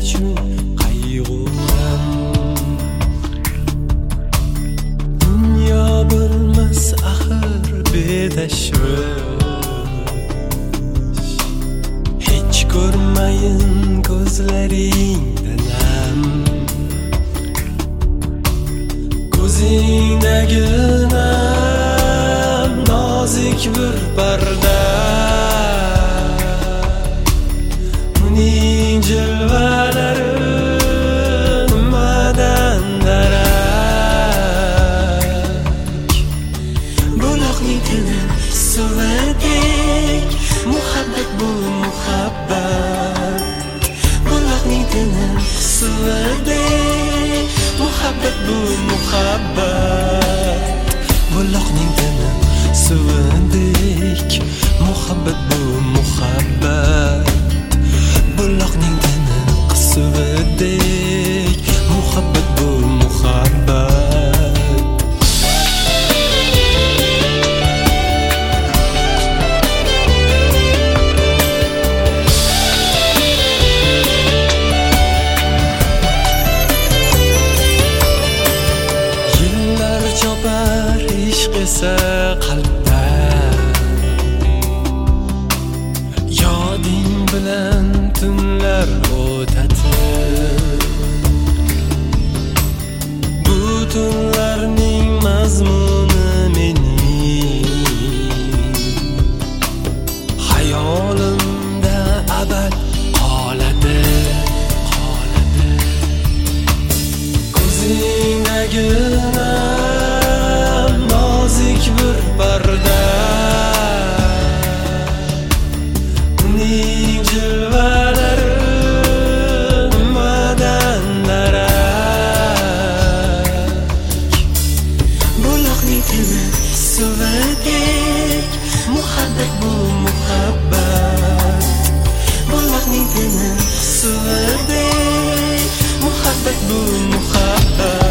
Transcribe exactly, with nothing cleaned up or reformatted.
uchun qayg'uram. Dunyo bo'lmas axir betashvish, hech ko'rmayin ko'zlaringda nam. Ko'zingdagi nam nozik bir parda, uning jilvalari nimadan darak. Buloqning tini suvdek, muhabbat bu muhabbat. Buloqning tini suvdek, muhabbat bu muhabbat. Buloqning tini suvdek, muhabbat bu muhabbat. Buloqning tini suvdek, muhabbat bu muhabbat. Yillar chopar ishq esa qalbda, yoding bilan tunlar o'tadi. Bu tunlarning mazmuni mening hayolimda abad qoladi, qoladi. Ko'zingdagi nam nozik bir parda, uning jilvalari nimadan darak. Buloqning tini suvdek, muhabbat bu muhabbat. Buloqning tini suvdek, muhabbat bu muhabbat.